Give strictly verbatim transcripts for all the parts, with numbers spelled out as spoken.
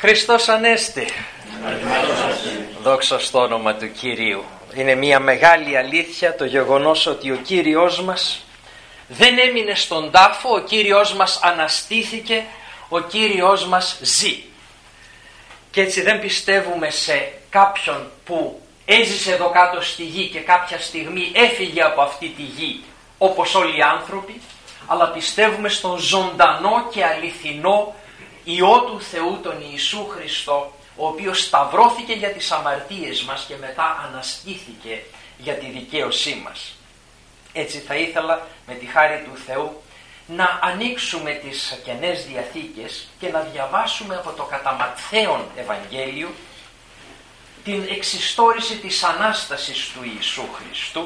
Χριστός Ανέστη. Δόξα στο όνομα του Κυρίου. Είναι μια μεγάλη αλήθεια το γεγονός ότι ο Κύριος μας δεν έμεινε στον τάφο, ο Κύριος μας αναστήθηκε, ο Κύριος μας ζει. Και έτσι δεν πιστεύουμε σε κάποιον που έζησε εδώ κάτω στη γη και κάποια στιγμή έφυγε από αυτή τη γη όπως όλοι οι άνθρωποι, αλλά πιστεύουμε στον ζωντανό και αληθινό Υιό του Θεού, τον Ιησού Χριστό, ο οποίος σταυρώθηκε για τις αμαρτίες μας και μετά αναστήθηκε για τη δικαίωσή μας. Έτσι θα ήθελα με τη χάρη του Θεού να ανοίξουμε τις Καινές Διαθήκες και να διαβάσουμε από το κατά Ματθαίον Ευαγγέλιο την εξιστόρηση της Ανάστασης του Ιησού Χριστού.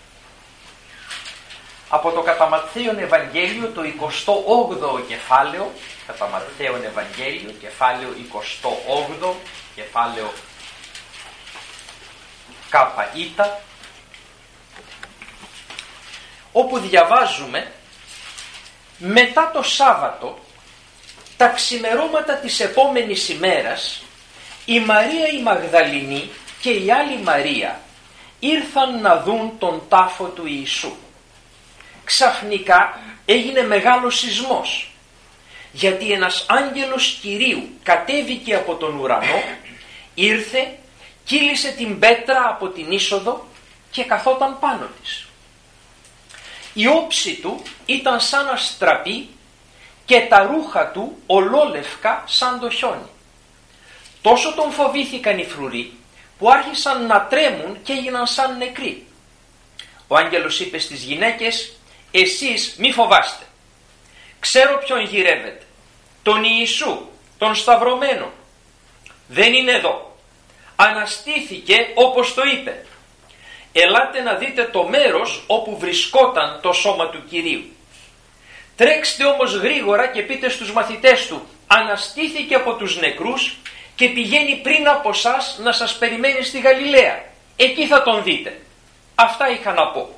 Από το κατά Ματθαίον Ευαγγέλιο, το εικοστό όγδοο κεφάλαιο, κατά Ματθαίον Ευαγγέλιο, κεφάλαιο εικοστό όγδοο, κεφάλαιο κάπα ήτα, όπου διαβάζουμε: μετά το Σάββατο, τα ξημερώματα της επόμενης ημέρας, η Μαρία η Μαγδαληνή και η άλλη Μαρία ήρθαν να δουν τον τάφο του Ιησού. Ξαφνικά έγινε μεγάλος σεισμός, γιατί ένας άγγελος Κυρίου κατέβηκε από τον ουρανό, ήρθε, κύλησε την πέτρα από την είσοδο και καθόταν πάνω της. Η όψη του ήταν σαν αστραπή και τα ρούχα του ολόλευκα σαν το χιόνι. Τόσο τον φοβήθηκαν οι φρουροί που άρχισαν να τρέμουν και έγιναν σαν νεκροί. Ο άγγελος είπε στις γυναίκες: εσείς μη φοβάστε, ξέρω ποιον γυρεύετε, τον Ιησού, τον σταυρωμένο. Δεν είναι εδώ, αναστήθηκε όπως το είπε. Ελάτε να δείτε το μέρος όπου βρισκόταν το σώμα του Κυρίου. Τρέξτε όμως γρήγορα και πείτε στους μαθητές του: αναστήθηκε από τους νεκρούς και πηγαίνει πριν από σας να σας περιμένει στη Γαλιλαία. Εκεί θα τον δείτε. Αυτά είχα να πω.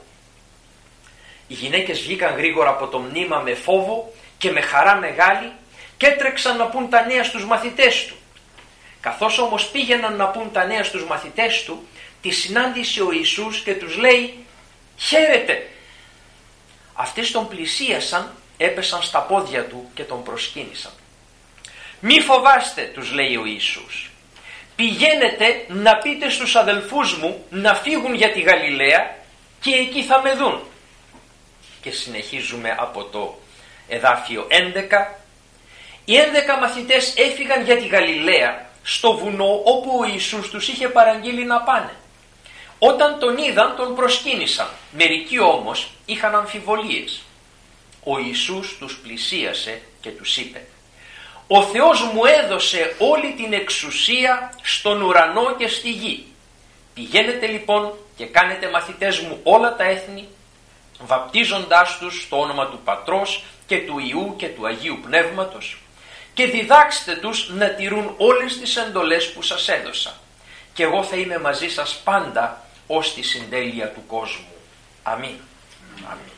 Οι γυναίκες βγήκαν γρήγορα από το μνήμα με φόβο και με χαρά μεγάλη και έτρεξαν να πούν τα νέα στους μαθητές του. Καθώς όμως πήγαιναν να πούν τα νέα στους μαθητές του, τη συνάντησε ο Ιησούς και τους λέει: χαίρετε. Αυτές τον πλησίασαν, έπεσαν στα πόδια του και τον προσκύνησαν. Μη φοβάστε, τους λέει ο Ιησούς. Πηγαίνετε να πείτε στους αδελφούς μου να φύγουν για τη Γαλιλαία και εκεί θα με δουν. Και συνεχίζουμε από το εδάφιο έντεκα. Οι έντεκα μαθητές έφυγαν για τη Γαλιλαία, στο βουνό όπου ο Ιησούς τους είχε παραγγείλει να πάνε. Όταν τον είδαν, τον προσκύνησαν. Μερικοί όμως είχαν αμφιβολίες. Ο Ιησούς τους πλησίασε και τους είπε: ο Θεός μου έδωσε όλη την εξουσία στον ουρανό και στη γη. Πηγαίνετε λοιπόν και κάνετε μαθητές μου όλα τα έθνη, βαπτίζοντάς τους στο όνομα του Πατρός και του Υιού και του Αγίου Πνεύματος, και διδάξτε τους να τηρούν όλες τις εντολές που σας έδωσα. Και εγώ θα είμαι μαζί σας πάντα ως τη συντέλεια του κόσμου. Αμήν. Αμήν.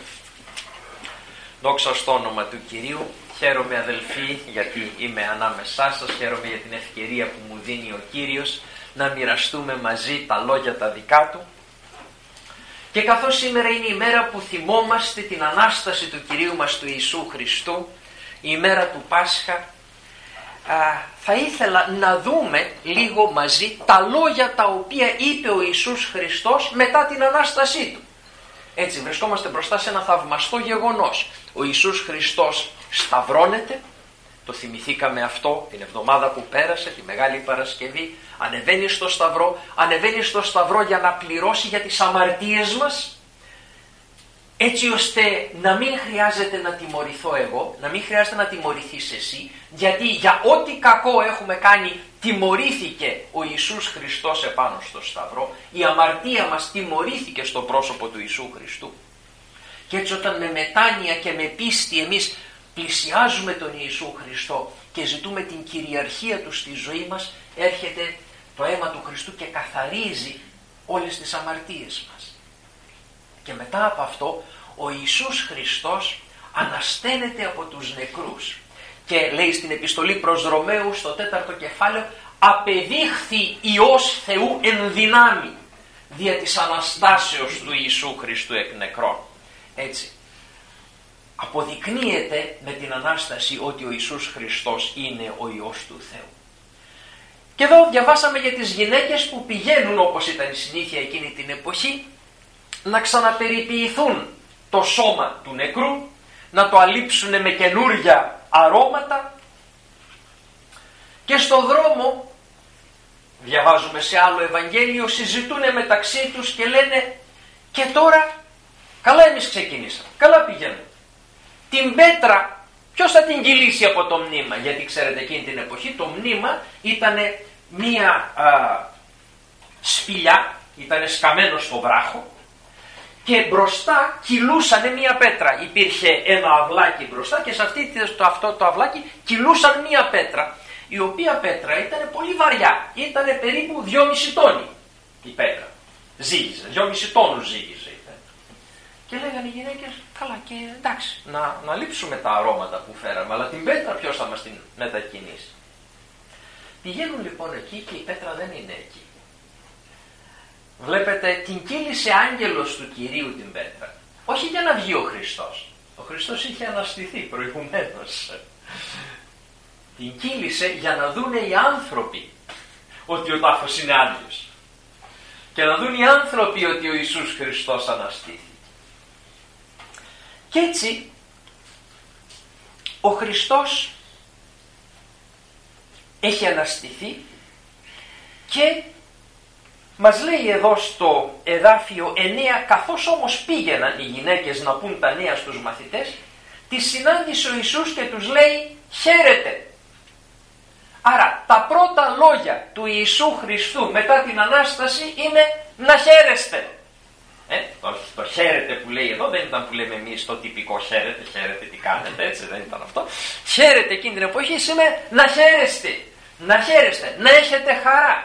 Δόξα στο όνομα του Κυρίου. Χαίρομαι, αδελφοί, γιατί είμαι ανάμεσά σας. Χαίρομαι για την ευκαιρία που μου δίνει ο Κύριος να μοιραστούμε μαζί τα λόγια τα δικά Του. Και καθώς σήμερα είναι η μέρα που θυμόμαστε την Ανάσταση του Κυρίου μας του Ιησού Χριστού, η ημέρα του Πάσχα, α, θα ήθελα να δούμε λίγο μαζί τα λόγια τα οποία είπε ο Ιησούς Χριστός μετά την Ανάστασή Του. Έτσι βρισκόμαστε μπροστά σε ένα θαυμαστό γεγονός. Ο Ιησούς Χριστός σταυρώνεται, το θυμηθήκαμε αυτό την εβδομάδα που πέρασε, τη Μεγάλη Παρασκευή. Ανεβαίνει στο σταυρό, ανεβαίνει στο σταυρό για να πληρώσει για τις αμαρτίες μας, έτσι ώστε να μην χρειάζεται να τιμωρηθώ εγώ, να μην χρειάζεται να τιμωρηθείς εσύ, γιατί για ό,τι κακό έχουμε κάνει τιμωρήθηκε ο Ιησούς Χριστός επάνω στο σταυρό, η αμαρτία μας τιμωρήθηκε στο πρόσωπο του Ιησού Χριστού. Και έτσι όταν με μετάνοια και με πίστη εμείς πλησιάζουμε τον Ιησού Χριστό και ζητούμε την κυριαρχία Του στη ζωή μας, έρχεται το αίμα του Χριστού και καθαρίζει όλες τις αμαρτίες μας. Και μετά από αυτό ο Ιησούς Χριστός ανασταίνεται από τους νεκρούς Και λέει στην επιστολή προς Ρωμαίους στο τέταρτο κεφάλαιο, απεδείχθη Υιός Θεού εν δυνάμει δια της Αναστάσεως του Ιησού Χριστού εκ νεκρών. Έτσι, αποδεικνύεται με την Ανάσταση ότι ο Ιησούς Χριστός είναι ο Υιός του Θεού. Και εδώ διαβάσαμε για τις γυναίκες που πηγαίνουν, όπως ήταν η συνήθεια εκείνη την εποχή, να ξαναπεριποιηθούν το σώμα του νεκρού, να το αλείψουν με καινούρια αρώματα, και στο δρόμο, διαβάζουμε σε άλλο Ευαγγέλιο, συζητούν μεταξύ τους και λένε, και τώρα καλά εμείς ξεκινήσαμε, καλά πηγαίνουμε. Την πέτρα ποιος θα την κυλήσει από το μνήμα? Γιατί ξέρετε εκείνη την εποχή το μνήμα ήταν μία α, σπηλιά, ήταν σκαμμένο στο βράχο, και μπροστά κυλούσαν μία πέτρα. Υπήρχε ένα αυλάκι μπροστά και σε αυτή, το, αυτό το αυλάκι κυλούσαν μία πέτρα, η οποία πέτρα ήταν πολύ βαριά, ήταν περίπου δυόμισι τόνοι η πέτρα. Ζύγιζε, δυόμισι τόνους ζύγιζε. Και λέγανε οι γυναίκες, καλά και εντάξει, να, να λείψουμε τα αρώματα που φέραμε, αλλά την πέτρα ποιος θα μας την μετακινήσει? Πηγαίνουν λοιπόν εκεί και η πέτρα δεν είναι εκεί. Βλέπετε, την κύλησε άγγελος του Κυρίου την πέτρα. Όχι για να βγει ο Χριστός. Ο Χριστός είχε αναστηθεί προηγουμένως. Την κύλησε για να δούνε οι άνθρωποι ότι ο τάφος είναι άδειος. Και να δουν οι άνθρωποι ότι ο Ιησούς Χριστός αναστήθηκε. Και έτσι ο Χριστός έχει αναστηθεί και μας λέει εδώ στο εδάφιο εννέα, καθώς όμως πήγαιναν οι γυναίκες να πούν τα νέα στους μαθητές, τις συνάντησε ο Ιησούς και τους λέει χαίρετε. Άρα τα πρώτα λόγια του Ιησού Χριστού μετά την Ανάσταση είναι να χαίρεστε. Ε, το, το χαίρετε που λέει εδώ δεν ήταν που λέμε εμείς το τυπικό χαίρετε, χαίρετε τι κάνετε, έτσι δεν ήταν αυτό. Χαίρετε εκείνη την εποχή σημαίνει να χαίρεστε, να χαίρεστε, να έχετε χαρά.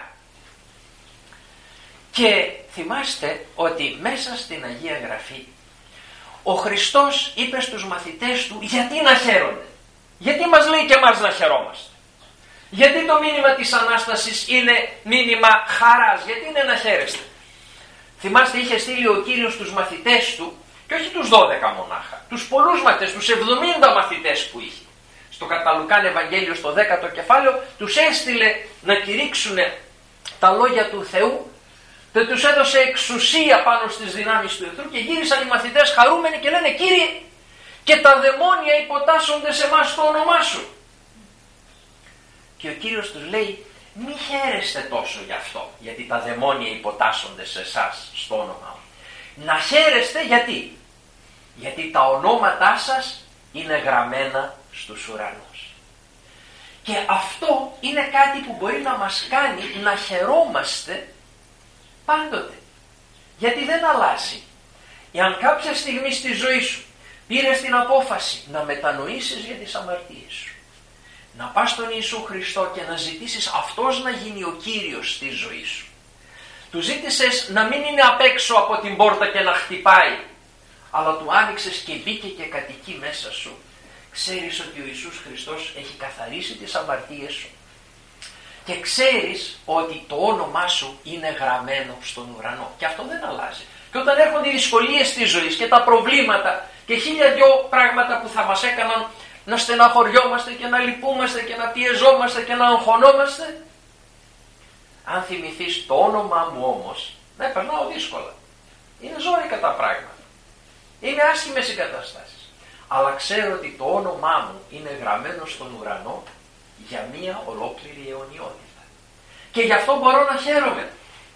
Και θυμάστε ότι μέσα στην Αγία Γραφή ο Χριστός είπε στους μαθητές του γιατί να χαίρονται. Γιατί μας λέει και εμάς να χαιρόμαστε. Γιατί το μήνυμα της Ανάστασης είναι μήνυμα χαράς, γιατί είναι να χαίρεστε. Θυμάστε, είχε στείλει ο Κύριος τους μαθητές του, και όχι τους δώδεκα μονάχα, τους πολλούς μαθητές, τους εβδομήντα μαθητές που είχε. Στο κατά Λουκάν Ευαγγέλιο στο δέκατο κεφάλαιο τους έστειλε να κηρύξουν τα λόγια του Θεού, και τους έδωσε εξουσία πάνω στις δυνάμεις του εχθρού και γύρισαν οι μαθητές χαρούμενοι και λένε Κύριε, και τα δαιμόνια υποτάσσονται σε εμάς στο όνομά σου. Και ο Κύριος τους λέει μη χαίρεστε τόσο γι' αυτό, γιατί τα δαιμόνια υποτάσσονται σε εσάς στο όνομά μου. Να χαίρεστε γιατί, γιατί τα ονόματά σας είναι γραμμένα στους ουρανούς. Και αυτό είναι κάτι που μπορεί να μας κάνει να χαιρόμαστε πάντοτε. Γιατί δεν αλλάζει. Εάν κάποια στιγμή στη ζωή σου πήρες την απόφαση να μετανοήσεις για τις αμαρτίες σου, να πας στον Ιησού Χριστό και να ζητήσεις αυτός να γίνει ο Κύριος στη ζωή σου, του ζήτησες να μην είναι απ' έξω από την πόρτα και να χτυπάει, αλλά του άνοιξες και μπήκε και κατοικεί μέσα σου, ξέρεις ότι ο Ιησούς Χριστός έχει καθαρίσει τις αμαρτίες σου και ξέρεις ότι το όνομά σου είναι γραμμένο στον ουρανό και αυτό δεν αλλάζει. Και όταν έρχονται οι δυσκολίες της ζωής και τα προβλήματα και χίλια δυο πράγματα που θα μας έκαναν να στεναχωριόμαστε και να λυπούμαστε και να πιεζόμαστε και να αγχωνόμαστε, αν θυμηθείς το όνομά μου όμως, ναι, περνάω δύσκολα. Είναι ζόρικα τα πράγματα. Είναι άσχημες οι καταστάσεις. Αλλά ξέρω ότι το όνομά μου είναι γραμμένο στον ουρανό για μία ολόκληρη αιωνιότητα. Και γι' αυτό μπορώ να χαίρομαι.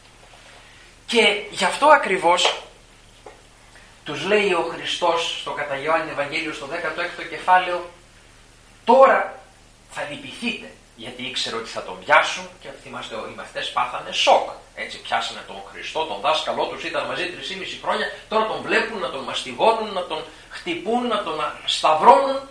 Και γι' αυτό ακριβώς τους λέει ο Χριστός στο κατά Ιωάννη Ευαγγέλιο στο δέκατο έκτο κεφάλαιο, τώρα θα λυπηθείτε, γιατί ήξερε ότι θα τον πιάσουν και θυμάστε οι μαθητές πάθανε σοκ. Έτσι πιάσανε τον Χριστό, τον δάσκαλό τους, ήταν μαζί τρεις και μισό χρόνια, τώρα τον βλέπουν να τον μαστιγώνουν, να τον χτυπούν, να τον σταυρώνουν.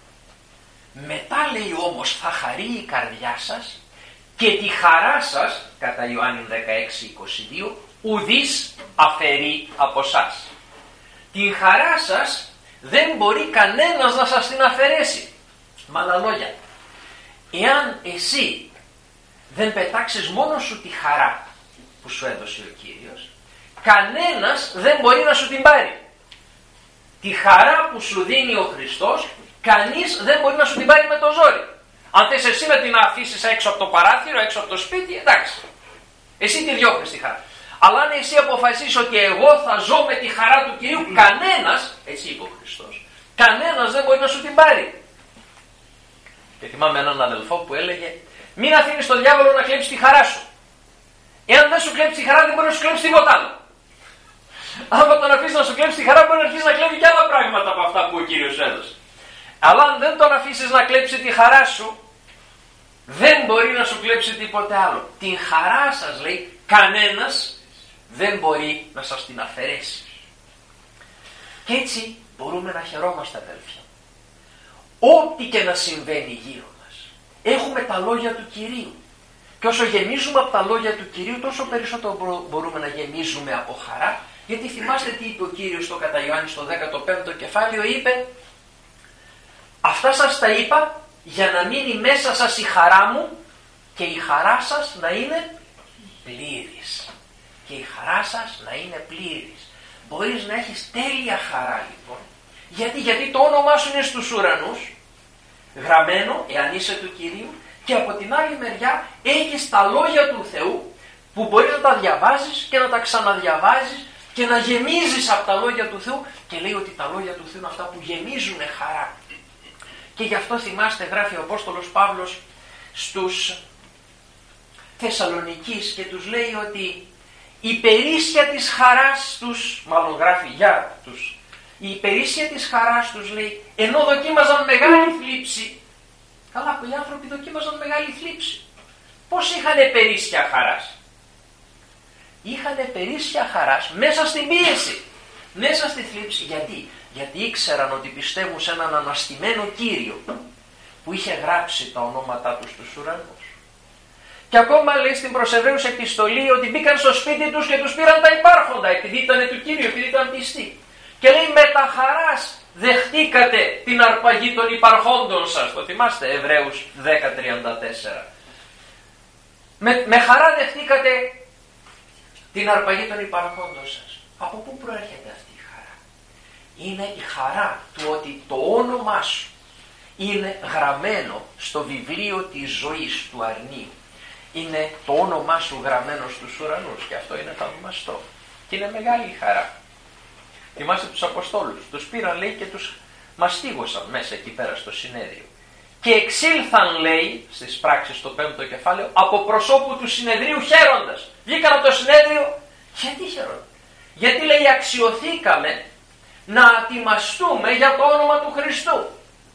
Μετά λέει όμως θα χαρεί η καρδιά σας και τη χαρά σας, κατά Ιωάννη δεκαέξι είκοσι δύο, ουδής αφαιρεί από σας. Την χαρά σας δεν μπορεί κανένας να σας την αφαιρέσει. Με άλλα λόγια, εάν εσύ δεν πετάξεις μόνο σου τη χαρά που σου έδωσε ο Κύριος, κανένας δεν μπορεί να σου την πάρει. Τη χαρά που σου δίνει ο Χριστός, κανείς δεν μπορεί να σου την πάρει με το ζόρι. Αν θες εσύ να την αφήσεις έξω από το παράθυρο, έξω από το σπίτι, εντάξει. Εσύ τη διώχνεις τη χαρά. Αλλά αν εσύ αποφασίσεις ότι εγώ θα ζω με τη χαρά του Κυρίου, κανένας, έτσι είπε ο Χριστός, κανένας δεν μπορεί να σου την πάρει. Και θυμάμαι έναν αδελφό που έλεγε, μην αφήνεις τον διάβολο να κλέψει τη χαρά σου. Εάν δεν σου κλέψει τη χαρά, δεν μπορεί να σου κλέψει τίποτα άλλο. Αν τον αφήσει να σου κλέψει τη χαρά, μπορεί να αρχίσει να κλέβει και άλλα πράγματα από αυτά που ο Κύριος έδωσε. Αλλά αν δεν τον αφήσεις να κλέψει τη χαρά σου, δεν μπορεί να σου κλέψει τίποτε άλλο. Την χαρά σας, λέει, κανένας δεν μπορεί να σας την αφαιρέσει. Και έτσι μπορούμε να χαιρόμαστε, αδέλφια. Ό,τι και να συμβαίνει γύρω μας, έχουμε τα λόγια του Κυρίου. Και όσο γεμίζουμε από τα λόγια του Κυρίου, τόσο περισσότερο μπορούμε να γεμίζουμε από χαρά. Γιατί θυμάστε τι είπε ο Κύριος στο κατά Ιωάννη στο δέκατο πέμπτο κεφάλαιο, είπε, αυτά σας τα είπα για να μείνει μέσα σας η χαρά μου και η χαρά σας να είναι πλήρης. Και η χαρά σας να είναι πλήρης. Μπορείς να έχεις τέλεια χαρά λοιπόν. Γιατί, γιατί το όνομά σου είναι στους ουρανούς, γραμμένο, εάν είσαι του Κυρίου, και από την άλλη μεριά έχεις τα λόγια του Θεού που μπορείς να τα διαβάζεις και να τα ξαναδιαβάζεις και να γεμίζεις από τα λόγια του Θεού, και λέει ότι τα λόγια του Θεού είναι αυτά που γεμίζουν χαρά. Και γι' αυτό θυμάστε, γράφει ο Απόστολος Παύλος στους Θεσσαλονικείς και τους λέει ότι η περίσσια της χαράς τους, μάλλον γράφει για τους, η περίσσια της χαράς τους, λέει, ενώ δοκίμαζαν μεγάλη θλίψη. Καλά, που οι άνθρωποι δοκίμαζαν μεγάλη θλίψη. Πώς είχανε περίσσια χαράς? Είχανε περίσσια χαράς μέσα στην πίεση, μέσα στη θλίψη. Γιατί? Γιατί ήξεραν ότι πιστεύουν σε έναν αναστημένο Κύριο που είχε γράψει τα ονόματά τους στους ουρανούς. Και ακόμα λέει στην προς Εβραίους επιστολή ότι μπήκαν στο σπίτι τους και τους πήραν τα υπάρχοντα επειδή ήταν του Κύριου, επειδή ήταν πιστοί. Και λέει με τα χαράς δεχτήκατε την αρπαγή των υπαρχόντων σας. Το θυμάστε, Εβραίους δέκα τριάντα τέσσερα. Με, με χαρά δεχτήκατε την αρπαγή των υπαρχόντων σας. Από πού προέρχεται αυτή η χαρά? Είναι η χαρά του ότι το όνομά σου είναι γραμμένο στο βιβλίο της ζωής του αρνίου. Είναι το όνομά σου γραμμένο στους ουρανούς και αυτό είναι θαυμαστό. Και είναι μεγάλη χαρά. Θυμάστε τους Αποστόλους, τους πήραν λέει και τους μαστίγωσαν μέσα εκεί πέρα στο συνέδριο. Και εξήλθαν λέει στις πράξεις στο πέμπτο κεφάλαιο από προσώπου του συνεδρίου χαίροντας. Βγήκαν από το συνέδριο, γιατί χαίρονταν? Γιατί λέει αξιωθήκαμε να τιμαστούμε για το όνομα του Χριστού.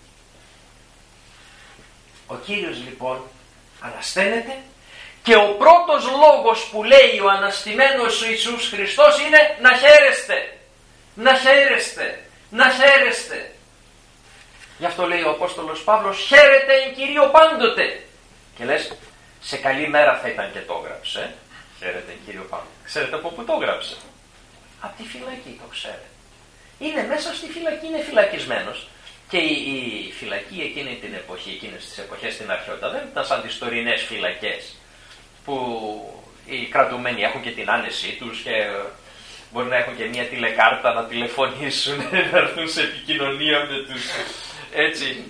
Ο Κύριος λοιπόν ανασταίνεται και ο πρώτος λόγος που λέει ο αναστημένος Ιησούς Χριστός είναι να χαίρεστε, να χαίρεστε, να χαίρεστε. Γι' αυτό λέει ο Απόστολος Παύλος, χαίρετε εν Κυρίω πάντοτε. Και λες, σε καλή μέρα θα ήταν και το έγραψε. Χαίρετε εν Κύριο πάντοτε. Ξέρετε από πού το έγραψε? Από τη φυλακή, το ξέρετε. Είναι μέσα στη φυλακή, είναι φυλακισμένος. Και η, η φυλακή εκείνη την εποχή, εκείνες τις εποχές στην αρχαιότητα, δεν ήταν σαν τις τωρινές φυλακές που οι κρατουμένοι έχουν και την άνεσή τους και μπορεί να έχουν και μια τηλεκάρτα να τηλεφωνήσουν, να έρθουν σε επικοινωνία με τους, έτσι.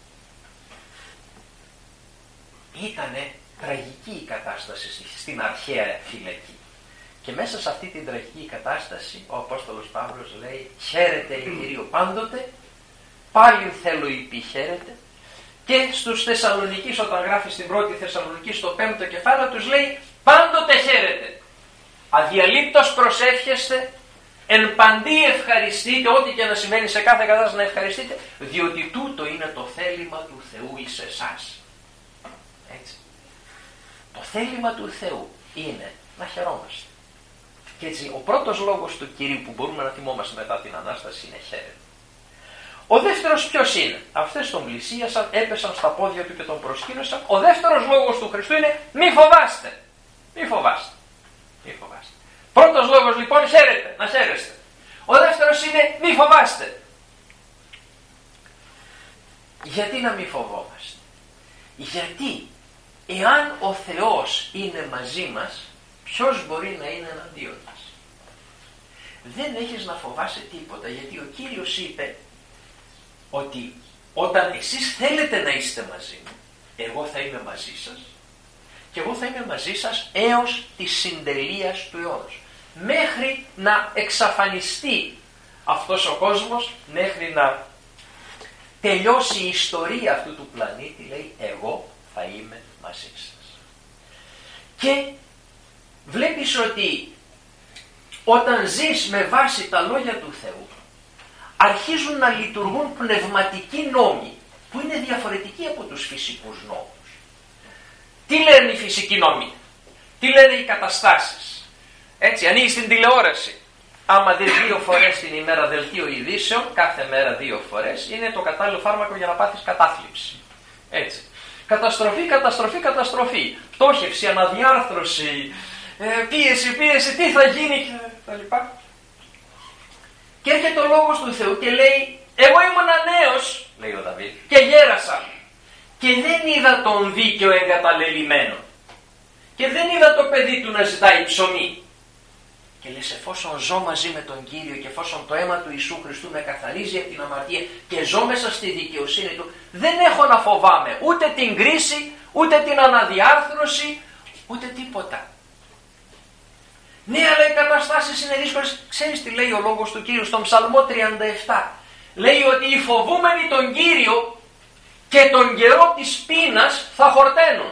Ήτανε τραγική η κατάσταση στην αρχαία φυλακή. Και μέσα σε αυτή την τραγική κατάσταση ο Απόστολος Παύλος λέει, χαίρετε εν Κυρίω πάντοτε, πάλι θέλω υπή χαίρετε. Και στους Θεσσαλονικείς, όταν γράφει στην πρώτη Θεσσαλονική στο πέμπτο κεφάλαιο, τους λέει πάντοτε χαίρετε. Αδιαλείπτως προσεύχεστε, εν παντή ευχαριστείτε, ό,τι και να σημαίνει σε κάθε κατάσταση να ευχαριστείτε, διότι τούτο είναι το θέλημα του Θεού εις εσάς. Έτσι. Το θέλημα του Θεού είναι να χαιρόμαστε. Και έτσι ο πρώτος λόγος του Κυρίου που μπορούμε να θυμόμαστε μετά την Ανάσταση είναι χαίρετε. Ο δεύτερος ποιος είναι? Αυτές τον πλησίασαν, έπεσαν στα πόδια του και τον προσκύνωσαν. Ο δεύτερος λόγος του Χριστού είναι μη φοβάστε. Μη φοβάστε. Μη φοβάστε. Πρώτος λόγος λοιπόν χαίρετε, να χαίρεστε. Ο δεύτερος είναι μη φοβάστε. Γιατί να μην φοβόμαστε? Γιατί εάν ο Θεός είναι μαζί μας, ποιος μπορεί να είναι εναντίον μας? Δεν έχεις να φοβάσαι τίποτα, γιατί ο Κύριος είπε ότι όταν εσείς θέλετε να είστε μαζί μου, εγώ θα είμαι μαζί σας και εγώ θα είμαι μαζί σας έως τη συντελείας του αιώνος. Μέχρι να εξαφανιστεί αυτός ο κόσμος, μέχρι να τελειώσει η ιστορία αυτού του πλανήτη, λέει, εγώ θα είμαι μαζί σας. Και βλέπεις ότι όταν ζεις με βάση τα λόγια του Θεού, αρχίζουν να λειτουργούν πνευματικοί νόμοι που είναι διαφορετικοί από τους φυσικούς νόμους. Τι λένε οι φυσικοί νόμοι? Τι λένε οι καταστάσεις? Έτσι, ανοίγεις την τηλεόραση, άμα δεις δύο φορές την ημέρα δελτίο ειδήσεων, κάθε μέρα δύο φορές, είναι το κατάλληλο φάρμακο για να πάθεις κατάθλιψη. Έτσι. Καταστροφή, καταστροφή, καταστροφή. Πτώχευση, αναδιάρθρωση, ε, πίεση, πίεση, τι θα γίνει κτλ. Και έρχεται ο λόγος του Θεού και λέει, εγώ ήμουν νέος, λέει ο Δαβίδ, και γέρασα και δεν είδα τον δίκαιο εγκαταλελειμμένο και δεν είδα το παιδί του να ζητάει ψωμί. Και λες, εφόσον ζω μαζί με τον Κύριο και εφόσον το αίμα του Ιησού Χριστού με καθαρίζει από την αμαρτία και ζω μέσα στη δικαιοσύνη του, δεν έχω να φοβάμαι ούτε την κρίση, ούτε την αναδιάρθρωση, ούτε τίποτα. Ναι, αλλά οι καταστάσεις είναι δύσκολες. Ξέρεις τι λέει ο λόγος του Κύριου στον Ψαλμό τριάντα επτά? Λέει ότι οι φοβούμενοι τον Κύριο και τον καιρό της πείνας θα χορταίνουν.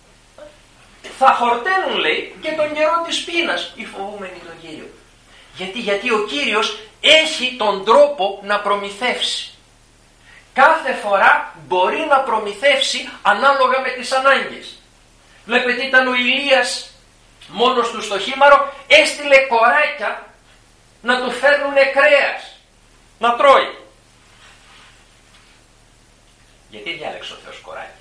Θα χορταίνουν, λέει, και τον καιρό της πείνας οι φοβούμενοι τον Κύριο. Γιατί, γιατί ο Κύριος έχει τον τρόπο να προμηθεύσει. Κάθε φορά μπορεί να προμηθεύσει ανάλογα με τις ανάγκες. Βλέπετε, ήταν ο Ηλίας μόνος του στο χήμαρο, έστειλε κοράκια να του φέρνουνε κρέας να τρώει. Γιατί διάλεξε ο Θεός κοράκια?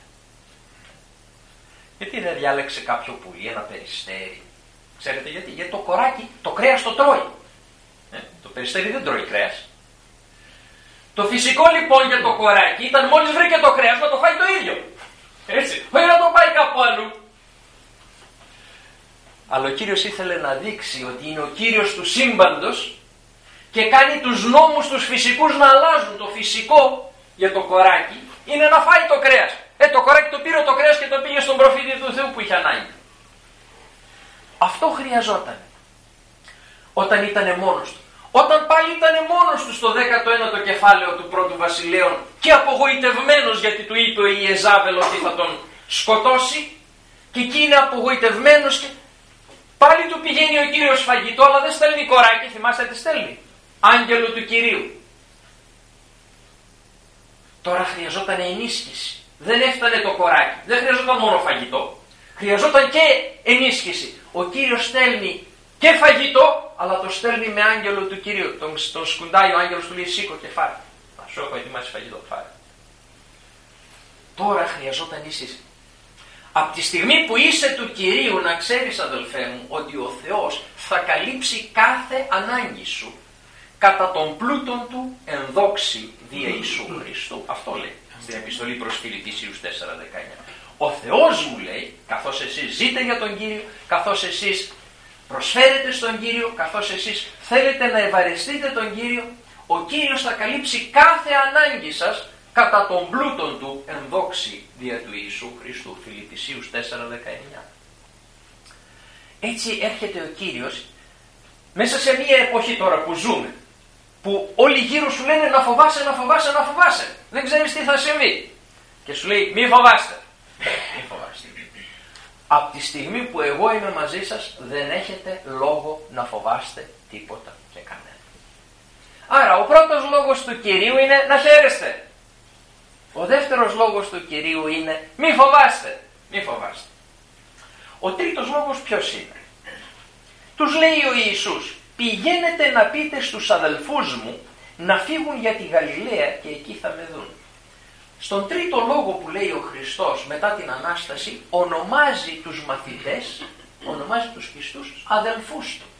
Γιατί δεν διάλεξε κάποιο πουλί, ένα περιστέρι? Ξέρετε γιατί? Γιατί το κοράκι το κρέας το τρώει. Ε, το περιστέρι δεν τρώει κρέας. Το φυσικό λοιπόν για το κοράκι ήταν μόλις βρήκε το κρέας να το φάει το ίδιο. Έτσι, όχι να το πάει κάπου αλλού. Αλλά ο Κύριος ήθελε να δείξει ότι είναι ο Κύριος του σύμπαντος και κάνει τους νόμους τους φυσικούς να αλλάζουν. Το φυσικό για το κοράκι είναι να φάει το κρέας. Ε, το κοράκι το πήρε το κρέας και το πήγε στον προφήτη του Θεού που είχε ανάγκη. Αυτό χρειαζόταν όταν ήταν μόνος του. Όταν πάλι ήταν μόνος του στο δέκατο ένατο κεφάλαιο του πρώτου βασιλέων και απογοητευμένος γιατί του είπε ο Ιεζάβελ ότι θα τον σκοτώσει, και εκεί είναι απογοητευμένος και πάλι του πηγαίνει ο Κύριος φαγητό, αλλά δεν στέλνει κοράκι, θυμάστε τι στέλνει? Άγγελο του Κυρίου. Τώρα χρειαζόταν ενίσχυση. Δεν έφτανε το κοράκι, δεν χρειαζόταν μόνο φαγητό. Χρειαζόταν και ενίσχυση. Ο Κύριος στέλνει και φαγητό, αλλά το στέλνει με άγγελο του Κυρίου. Τον, τον σκουντάει ο άγγελος του, λέει, σήκω και φάρε. Να σου έχω ετοιμάσει φαγητό, φάρε. Τώρα χρειαζόταν ενίσχυση. Από τη στιγμή που είσαι του Κυρίου, να ξέρεις, αδελφέ μου, ότι ο Θεός θα καλύψει κάθε ανάγκη σου κατά τον πλούτον του εν δόξη δια Ιησού Χριστού. Αυτό λέει στην επιστολή προς Φιλιππισίους τέσσερα δεκαεννιά. Ο Θεός, μου λέει, καθώς εσείς ζείτε για τον Κύριο, καθώς εσείς προσφέρετε στον Κύριο, καθώς εσείς θέλετε να ευαρεστείτε τον Κύριο, ο Κύριος θα καλύψει κάθε ανάγκη σας κατά τον πλούτον του εν δόξη δια του Ιησού Χριστού. Φιλιππισίους τέσσερα δεκαεννιά. Έτσι έρχεται ο Κύριος μέσα σε μια εποχή τώρα που ζούμε, που όλοι γύρω σου λένε να φοβάσαι, να φοβάσαι, να φοβάσαι. Δεν ξέρεις τι θα συμβεί. Και σου λέει μη φοβάστε. Μη φοβάστε. Από τη στιγμή που εγώ είμαι μαζί σας, δεν έχετε λόγο να φοβάστε τίποτα και κανένα. Άρα ο πρώτος λόγος του Κυρίου είναι να χαίρεστε. Ο δεύτερος λόγος του Κυρίου είναι μη φοβάστε. Μη φοβάστε. Ο τρίτος λόγος ποιος είναι? Τους λέει ο Ιησούς, πηγαίνετε να πείτε στους αδελφούς μου να φύγουν για τη Γαλιλαία και εκεί θα με δουν. Στον τρίτο λόγο που λέει ο Χριστός μετά την Ανάσταση, ονομάζει τους μαθητές, ονομάζει τους πιστούς αδελφούς του.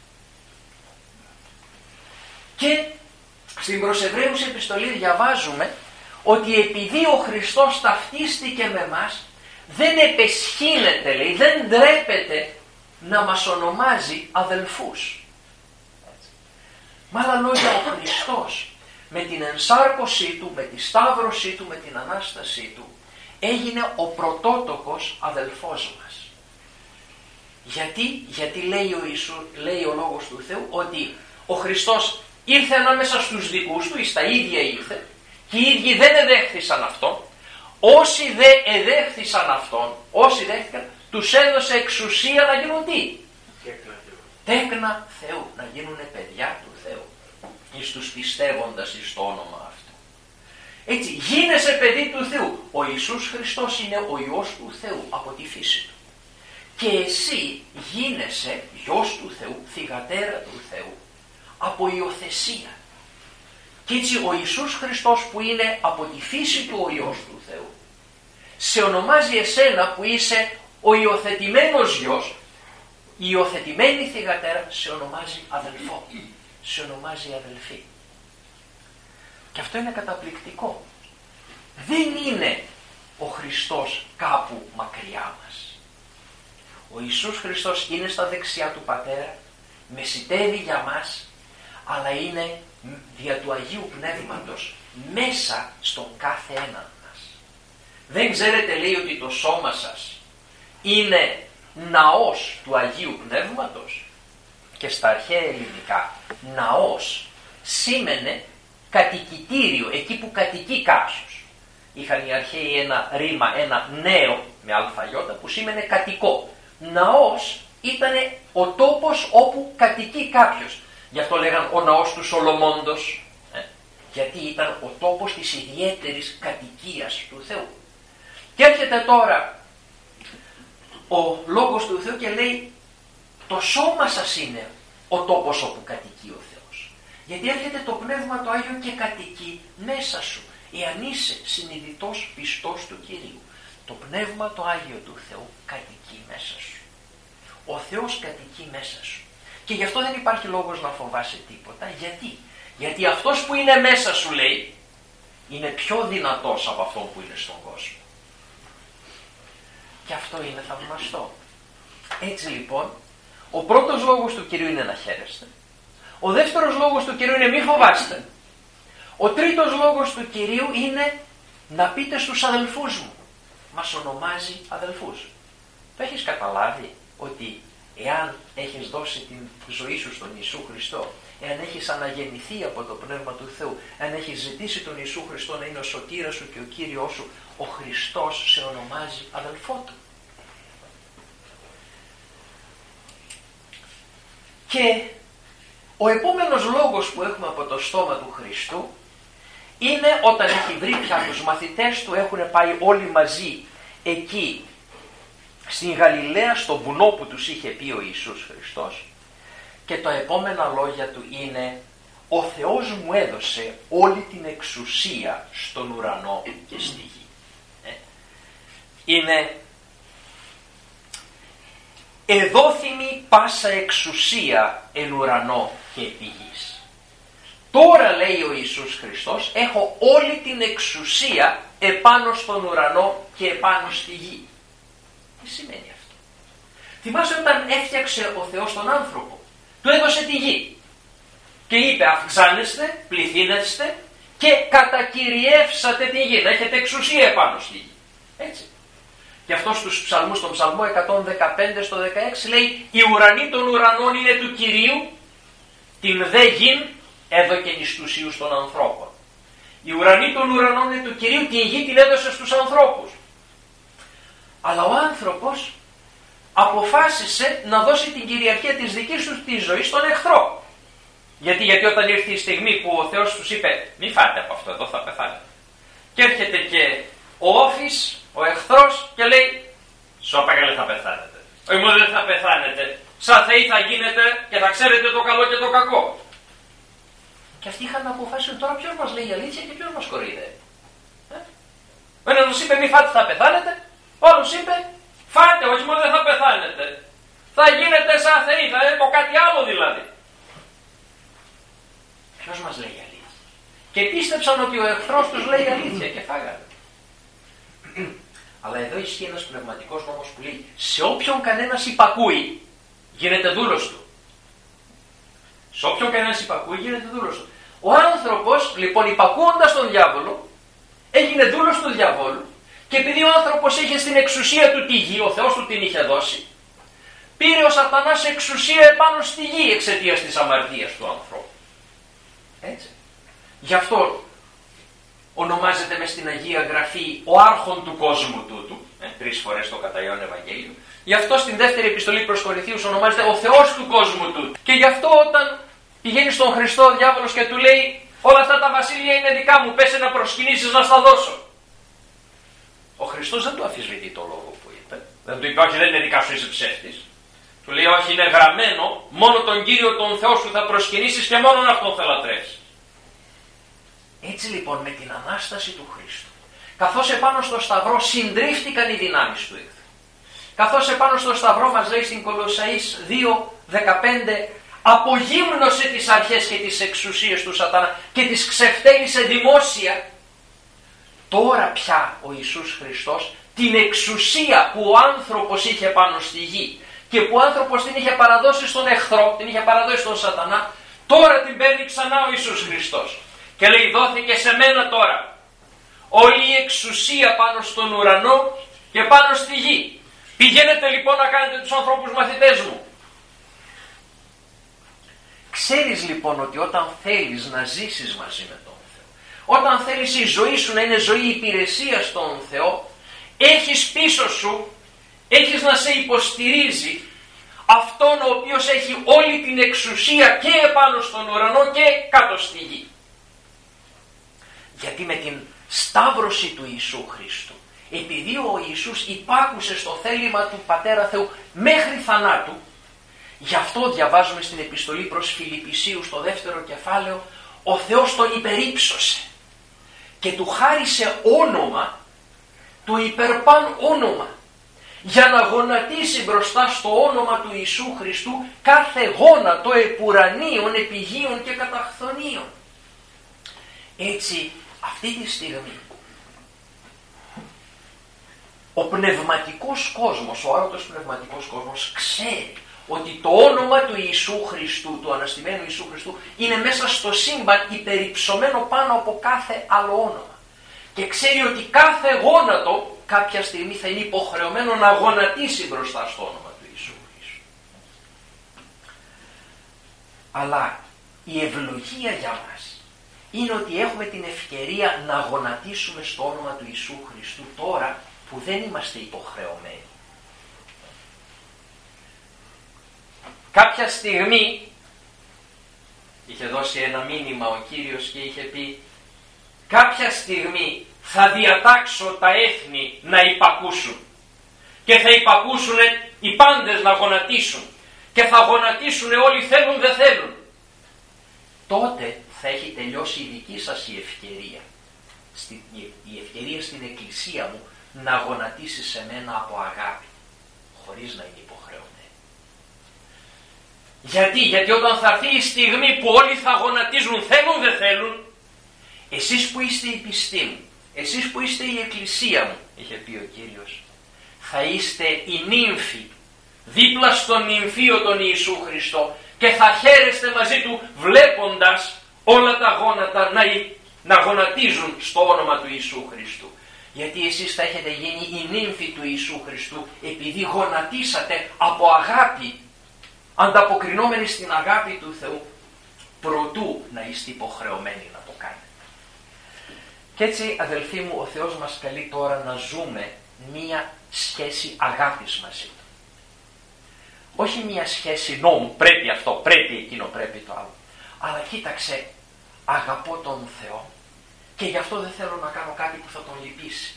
Και στην προς Εβραίους επιστολή διαβάζουμε ότι επειδή ο Χριστός ταυτίστηκε με μας, δεν επεσχύνεται, λέει, δεν ντρέπεται να μας ονομάζει αδελφούς. Έτσι. Με άλλα λόγια, ο Χριστός με την ενσάρκωσή του, με τη σταύρωσή του, με την Ανάστασή του, έγινε ο πρωτότοκος αδελφός μας. Γιατί, γιατί λέει, ο Ιησού, λέει ο Λόγος του Θεού ότι ο Χριστός ήρθε ανάμεσα στους δικούς του, εις τα ίδια ήρθε, και οι ίδιοι δεν εδέχθησαν αυτόν. Όσοι δε εδέχθησαν αυτόν, όσοι δέχθηκαν, τους έδωσε εξουσία να γίνουν τι? Τέκνα Θεού, να γίνουν παιδιά του Θεού, εις τους πιστεύοντας εις το όνομα αυτό. Έτσι, γίνεσαι παιδί του Θεού. Ο Ιησούς Χριστός είναι ο Υιός του Θεού από τη φύση του. Και εσύ γίνεσαι γιος του Θεού, θυγατέρα του Θεού, από υιοθεσία. Και έτσι ο Ιησούς Χριστός που είναι από τη φύση του ο Υιός του Θεού, σε ονομάζει εσένα που είσαι ο υιοθετημένος γιος, η υιοθετημένη θυγατέρα σε ονομάζει αδελφό, σε ονομάζει αδελφή. Και αυτό είναι καταπληκτικό. Δεν είναι ο Χριστός κάπου μακριά μας. Ο Ιησούς Χριστός είναι στα δεξιά του Πατέρα, μεσιτεύει για μας, αλλά είναι δια του Αγίου Πνεύματος μέσα στον κάθε έναν μας. Δεν ξέρετε, λέει, ότι το σώμα σας είναι ναός του Αγίου Πνεύματος? Και στα αρχαία ελληνικά ναός σήμαινε κατοικητήριο, εκεί που κατοικεί κάποιος. Είχαν οι αρχαίοι ένα ρήμα, ένα νέο με αλφαγιώτα που σήμαινε κατοικό. Ναός ήταν ο τόπος όπου κατοικεί κάποιος. Γι' αυτό λέγαν ο ναός του Σολομώντος, ε, γιατί ήταν ο τόπος της ιδιαίτερης κατοικίας του Θεού. Και έρχεται τώρα ο Λόγος του Θεού και λέει το σώμα σας είναι ο τόπος όπου κατοικεί ο Θεός. Γιατί έρχεται το Πνεύμα το Άγιο και κατοικεί μέσα σου, εάν είσαι συνειδητός πιστός του Κυρίου. Το Πνεύμα το Άγιο του Θεού κατοικεί μέσα σου. Ο Θεός κατοικεί μέσα σου. Και γι' αυτό δεν υπάρχει λόγος να φοβάσαι τίποτα. Γιατί? Γιατί αυτός που είναι μέσα σου, λέει, είναι πιο δυνατός από αυτόν που είναι στον κόσμο. Και αυτό είναι θαυμαστό. Έτσι λοιπόν, ο πρώτος λόγος του Κυρίου είναι να χαίρεστε. Ο δεύτερος λόγος του Κυρίου είναι μη φοβάστε. Ο τρίτος λόγος του Κυρίου είναι να πείτε στους αδελφούς μου. Μας ονομάζει αδελφούς. Το έχεις καταλάβει ότι εάν έχεις δώσει την ζωή σου στον Ιησού Χριστό, εάν έχεις αναγεννηθεί από το Πνεύμα του Θεού, εάν έχεις ζητήσει τον Ιησού Χριστό να είναι ο σωτήρας σου και ο Κύριος σου, ο Χριστός σε ονομάζει αδελφό του. Και ο επόμενος λόγος που έχουμε από το στόμα του Χριστού είναι όταν έχει βρει πια τους μαθητές του, έχουν πάει όλοι μαζί εκεί στην Γαλιλαία, στο βουνό που τους είχε πει ο Ιησούς Χριστός, και τα επόμενα λόγια του είναι «Ο Θεός μου έδωσε όλη την εξουσία στον ουρανό και στη γη». Ε? Είναι «Εδόθημη πάσα εξουσία εν ουρανό και επί γης». Τώρα, λέει ο Ιησούς Χριστός, έχω όλη την εξουσία επάνω στον ουρανό και επάνω στη γη. Τι σημαίνει αυτό? Θυμάσαι όταν έφτιαξε ο Θεός τον άνθρωπο, του έδωσε τη γη και είπε αυξάνεστε, πληθύνεστε και κατακυριεύσατε τη γη, να έχετε εξουσία επάνω στη γη. Έτσι. Γι' αυτό στους ψαλμούς, στον ψαλμό εκατόν δεκαπέντε στο δεκαέξι λέει «Η ουρανή των ουρανών είναι του Κυρίου, την δε γην έδωκεν εις τους ιούς των ανθρώπων». Η ουρανή των ουρανών είναι του Κυρίου, την γη την έδωσε στους ανθρώπους. Αλλά ο άνθρωπος αποφάσισε να δώσει την κυριαρχία της δικής του της ζωής στον εχθρό. Γιατί, γιατί όταν ήρθε η στιγμή που ο Θεός τους είπε «Μη φάτε από αυτό, εδώ θα πεθάνετε». Και έρχεται και ο όφης, ο εχθρός, και λέει «Σώπα καλέ, θα πεθάνετε». Όχι μόνο δεν θα πεθάνετε, σαν θεοί θα γίνετε και θα ξέρετε το καλό και το κακό. Και αυτοί είχαν αποφάσει τώρα ποιος μας λέει αλήθεια και ποιος μας κοροϊδεύει. Ε? Ο ένας τους είπε «Μη φάτε, θα πεθάνετε». Ο άλλος είπε «Φάτε, όχι μόνο δεν θα πεθάνετε, θα γίνετε σαν θεοί, θα έχω κάτι άλλο δηλαδή». Ποιος μας λέει αλήθεια? και πίστεψαν ότι ο εχθρός τους λέει αλήθεια και φάγανε. Αλλά εδώ ισχύει ένας πνευματικός νόμος που λέει σε όποιον κανένας υπακούει γίνεται δούλος του. Σε όποιον κανένας υπακούει γίνεται δούλος του. Ο άνθρωπος λοιπόν υπακούοντας τον διάβολο έγινε δούλος του διαβόλου και επειδή ο άνθρωπος είχε στην εξουσία του τη γη, ο Θεός του την είχε δώσει, πήρε ο σατανάς εξουσία επάνω στη γη εξαιτίας της αμαρτίας του ανθρώπου. Έτσι. Γι' αυτό ονομάζεται μες στην Αγία Γραφή ο άρχον του κόσμου τούτου, ε, τρεις φορές το κατά Ιωάννη Ευαγγέλιο. Γι' αυτό στην δεύτερη επιστολή προς Κορινθίους ονομάζεται ο Θεός του κόσμου τούτου. Και γι' αυτό όταν πηγαίνει στον Χριστό ο διάβολος και του λέει όλα αυτά τα βασίλεια είναι δικά μου, πέσε να προσκυνήσεις να στα δώσω. Ο Χριστός δεν του αφισβητεί το λόγο που είπε. Δεν του είπε όχι δεν είναι δικά σου, είσαι ψεύτης. Του λέει όχι είναι γραμμένο, μόνο τον Κύριο τον Θεό σου θα προσκυνήσεις και μόνον αυτόν θα λατρεύσεις. Έτσι λοιπόν με την Ανάσταση του Χριστού, καθώς επάνω στο Σταυρό συντρίφτηκαν οι δυνάμεις του εχθρού, καθώς επάνω στο Σταυρό μας λέει στην Κολοσσαείς δύο δεκαπέντε απογύμνωσε τις αρχές και τις εξουσίες του σατανά και τις ξεφτέλησε δημόσια, τώρα πια ο Ιησούς Χριστός την εξουσία που ο άνθρωπος είχε πάνω στη γη και που ο άνθρωπος την είχε παραδώσει στον εχθρό, την είχε παραδώσει στον σατανά, τώρα την παίρνει ξανά ο Ιησούς Χριστός. Και λέει δόθηκε σε μένα τώρα όλη η εξουσία πάνω στον ουρανό και πάνω στη γη. Πηγαίνετε λοιπόν να κάνετε τους ανθρώπους μαθητές μου. Ξέρεις λοιπόν ότι όταν θέλεις να ζήσεις μαζί με τον Θεό, όταν θέλεις η ζωή σου να είναι ζωή υπηρεσίας στον Θεό, έχεις πίσω σου, έχεις να σε υποστηρίζει αυτόν ο οποίος έχει όλη την εξουσία και επάνω στον ουρανό και κάτω στη γη. Γιατί με την σταύρωση του Ιησού Χριστού, επειδή ο Ιησούς υπάκουσε στο θέλημα του Πατέρα Θεού μέχρι θανάτου, γι' αυτό διαβάζουμε στην επιστολή προς Φιλιππισίους στο δεύτερο κεφάλαιο, ο Θεός τον υπερύψωσε και του χάρισε όνομα, το υπερπαν όνομα, για να γονατίσει μπροστά στο όνομα του Ιησού Χριστού κάθε γόνατο επουρανίων, επιγείων και καταχθονίων. Έτσι αυτή τη στιγμή ο πνευματικός κόσμος, ο άρωτος πνευματικός κόσμος ξέρει ότι το όνομα του Ιησού Χριστού, του αναστημένου Ιησού Χριστού, είναι μέσα στο σύμπαν υπερυψωμένο πάνω από κάθε άλλο όνομα. Και ξέρει ότι κάθε γόνατο κάποια στιγμή θα είναι υποχρεωμένο να γονατίσει μπροστά στο όνομα του Ιησού Χριστού. Αλλά η ευλογία για μας είναι ότι έχουμε την ευκαιρία να γονατίσουμε στο όνομα του Ιησού Χριστού τώρα που δεν είμαστε υποχρεωμένοι. Κάποια στιγμή είχε δώσει ένα μήνυμα ο Κύριος και είχε πει κάποια στιγμή θα διατάξω τα έθνη να υπακούσουν και θα υπακούσουν οι πάντες να γονατίσουν και θα γονατίσουν όλοι θέλουν δεν θέλουν. Τότε θα έχει τελειώσει η δική σας η ευκαιρία, η ευκαιρία στην εκκλησία μου να γονατίσει σε μένα από αγάπη, χωρίς να είναι υποχρεωμένη. Γιατί, γιατί όταν θα έρθει η στιγμή που όλοι θα γονατίζουν θέλουν δεν θέλουν, εσείς που είστε η πιστή μου, εσείς που είστε η εκκλησία μου, είχε πει ο Κύριος, θα είστε οι νύμφοι δίπλα στον νυμφίο τον Ιησού Χριστό και θα χαίρεστε μαζί του βλέποντας όλα τα γόνατα να, να γονατίζουν στο όνομα του Ιησού Χριστού. Γιατί εσείς θα έχετε γίνει οι νύμφοι του Ιησού Χριστού επειδή γονατίσατε από αγάπη, ανταποκρινόμενοι στην αγάπη του Θεού, προτού να είστε υποχρεωμένοι να το κάνετε. Και έτσι αδελφοί μου, ο Θεός μας καλεί τώρα να ζούμε μία σχέση αγάπης μαζί του. Όχι μία σχέση νόμου, πρέπει αυτό, πρέπει εκείνο, πρέπει το άλλο. Αλλά κοίταξε, αγαπώ τον Θεό και γι' αυτό δεν θέλω να κάνω κάτι που θα τον λυπήσει.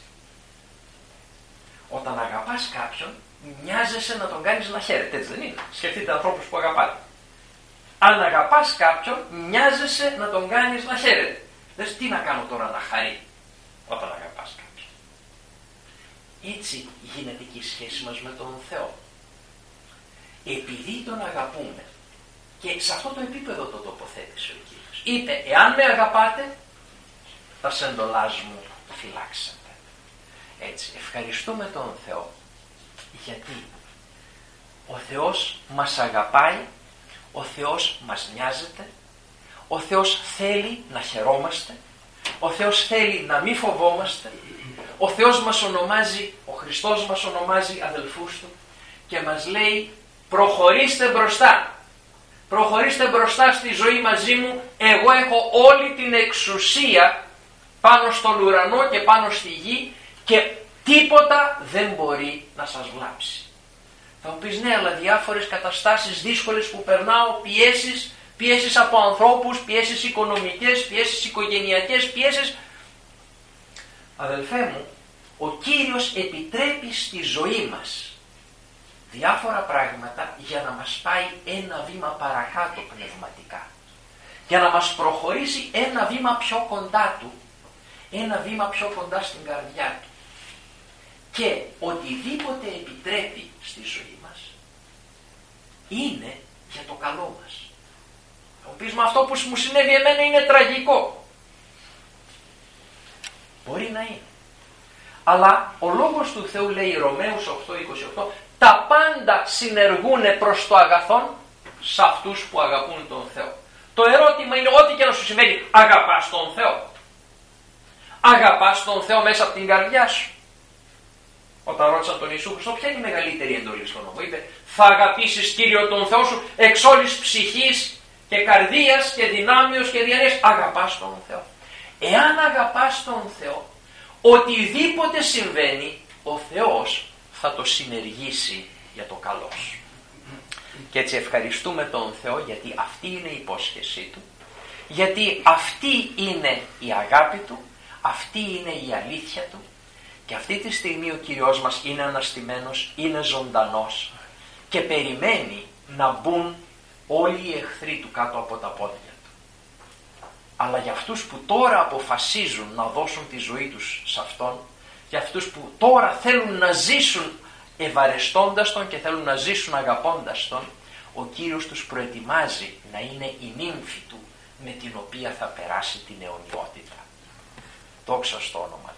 Όταν αγαπάς κάποιον, μοιάζεσαι να τον κάνεις να χαίρεται, έτσι δεν είναι? Σκεφτείτε ανθρώπους που αγαπάτε. Αν αγαπάς κάποιον, μοιάζεσαι να τον κάνεις να χαίρεται. Λες, τι να κάνω τώρα να χαρεί όταν αγαπάς κάποιον. Έτσι γίνεται και η σχέση μας με τον Θεό. Επειδή τον αγαπούμε, και σε αυτό το επίπεδο το τοποθέτησε ο Κύριος. Είπε, εάν με αγαπάτε, τα σεντολάς μου φυλάξατε. Έτσι, ευχαριστούμε τον Θεό, γιατί ο Θεός μας αγαπάει, ο Θεός μας νοιάζεται, ο Θεός θέλει να χαιρόμαστε, ο Θεός θέλει να μην φοβόμαστε, ο Θεός μας ονομάζει, ο Χριστός μας ονομάζει αδελφούς Του και μας λέει προχωρήστε μπροστά, προχωρήστε μπροστά στη ζωή μαζί μου, εγώ έχω όλη την εξουσία πάνω στον ουρανό και πάνω στη γη και τίποτα δεν μπορεί να σας βλάψει. Θα μου πεις ναι, αλλά διάφορες καταστάσεις δύσκολες που περνάω, πιέσεις, πιέσεις από ανθρώπους, πιέσεις οικονομικές, πιέσεις οικογενειακές, πιέσεις. Αδελφέ μου, ο Κύριος επιτρέπει στη ζωή μας διάφορα πράγματα για να μας πάει ένα βήμα παρακάτω πνευματικά. Για να μας προχωρήσει ένα βήμα πιο κοντά Του, ένα βήμα πιο κοντά στην καρδιά Του. Και οτιδήποτε επιτρέπει στη ζωή μας είναι για το καλό μας. Θα μου πεις, μα αυτό που μου συνέβη εμένα είναι τραγικό. Μπορεί να είναι. Αλλά ο λόγος του Θεού λέει Ρωμαίους οκτώ είκοσι οκτώ, τα πάντα συνεργούνε προς το αγαθόν σε αυτούς που αγαπούν τον Θεό. Το ερώτημα είναι, ό,τι και να σου συμβαίνει, αγαπάς τον Θεό? Αγαπάς τον Θεό μέσα από την καρδιά σου? Όταν ρώτησαν τον Ιησού Χριστό, ποια είναι η μεγαλύτερη εντολή στον νόμο? Είπε, θα αγαπήσεις Κύριο τον Θεό σου εξ όλης ψυχής και καρδίας και δυνάμεως και διανοίας. Αγαπάς τον Θεό. Εάν αγαπάς τον Θεό, οτιδήποτε συμβαίνει, ο Θεός θα το συνεργήσει για το καλό σου. Και έτσι ευχαριστούμε τον Θεό, γιατί αυτή είναι η υπόσχεσή Του, γιατί αυτή είναι η αγάπη Του, αυτή είναι η αλήθεια Του, και αυτή τη στιγμή ο Κύριος μας είναι αναστημένος, είναι ζωντανός και περιμένει να μπουν όλοι οι εχθροί Του κάτω από τα πόδια Του. Αλλά για αυτούς που τώρα αποφασίζουν να δώσουν τη ζωή τους σε Αυτόν, για αυτούς που τώρα θέλουν να ζήσουν ευαρεστώντας Τον και θέλουν να ζήσουν αγαπώντας Τον, ο Κύριος τους προετοιμάζει να είναι η νύμφη Του με την οποία θα περάσει την αιωνιότητα. Δόξα στο όνομα